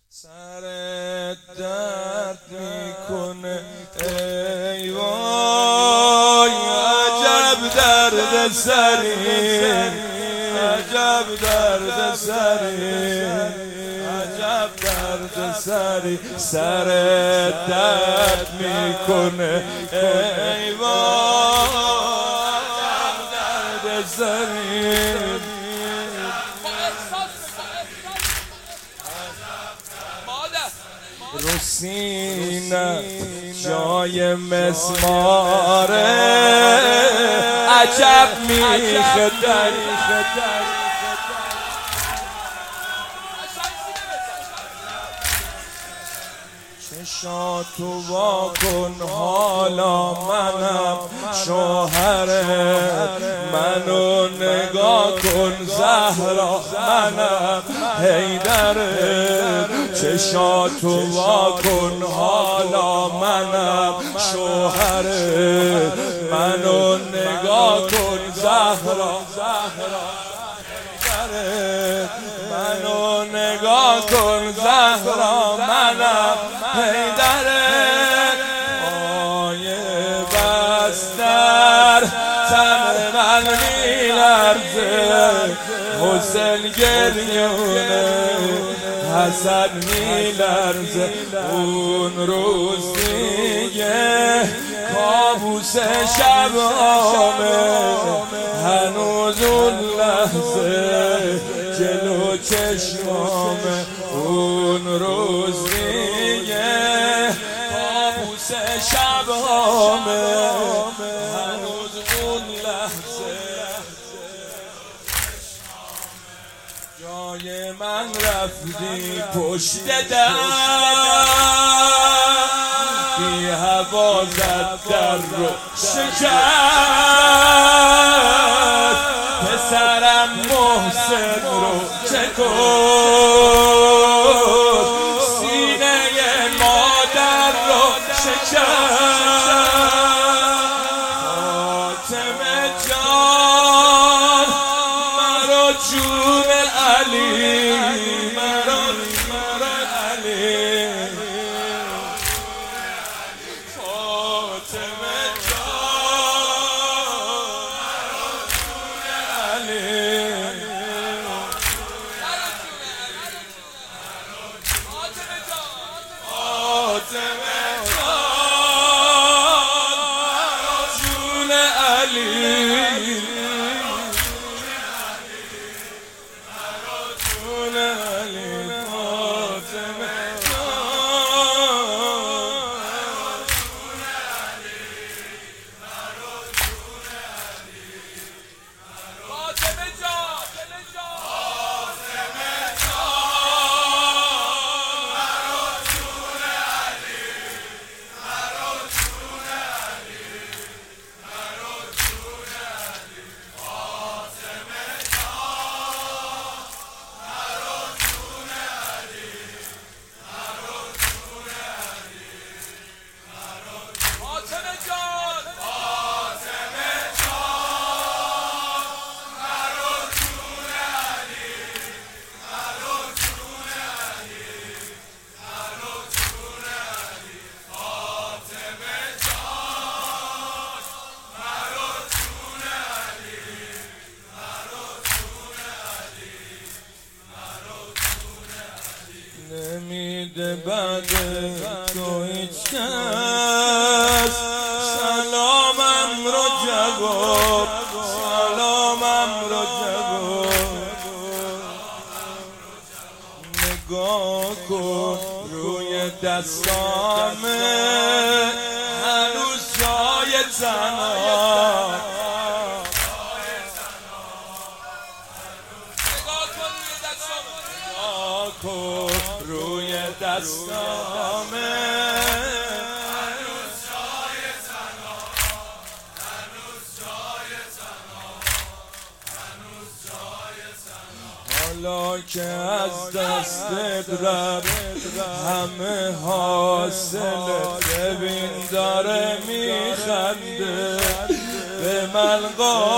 سرت درد میکنه ای وای، عجب درد سری، عجب درد سری، عجب درد سری. سرت درد میکنه ای وای، عجب درد سری. رو سینه جای مسماره، عجب میخه دری. چشاتو وا کن حالا منم شوهرت، منو نگاه کن زهرا منم حیدرت. چشاتو وا کن حالا منم شوهرت، منو نگاه کن زهرا حیدرت. منو نگاه کن زهرا منم حیدرت. پای بستر تن من میلرزه، حسین گریونه حسن میلرزه. اون روز دیگه کابوس شبامه، هنوز اون لحظه جلو چشمامه. اون روز دیگه کابوس شبامه، هنوز اون لحظه جای من رفتی پشت در، بی هوا زد در رو شکست. پسرم محسن رو چکن، سینه مادر رو شکست. فاطمه جان مرا جون علی، مرا علی. فاطمه جان مرا جون علی. فاطمه جان جون علی، جون علی. فاطمه نمیده بعد تو هیچ کس سلامم رو جواب، سلامم رو جواب. نگاه کن روی دستامه، هنوز جای زنان. نگاه کن روی دستامه، هنوز جای زنان، هنوز جای زنان، هنوز جای زنان. حالا که از دستت رفت همه حاصله، ببین داره میخنده به من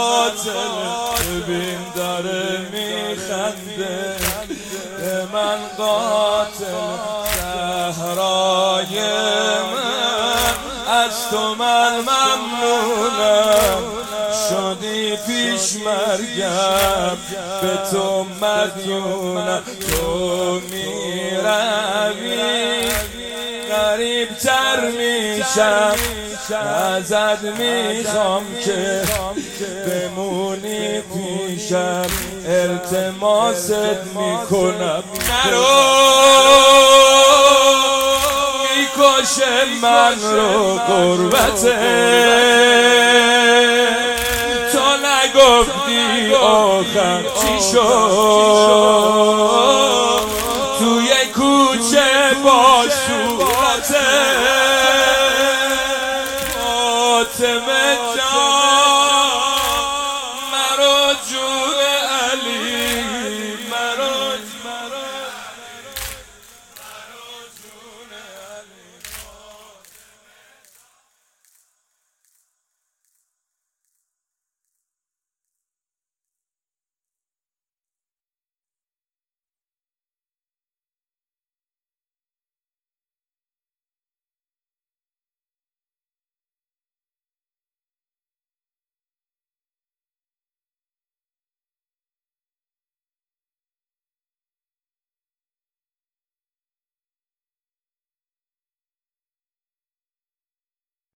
قاتل، ببین داره میخنده به من قاتل زهرای من، از تو من ممنونم. شدی پیش مرگم به تو مدیونم. تو میروی غریب تر میشم، ازت میخوام که بمونی پیشم. التماست میکنم نرو، میکشه من رو غربته. تو نگفتی آخر چی شد توی کوچه با صورته.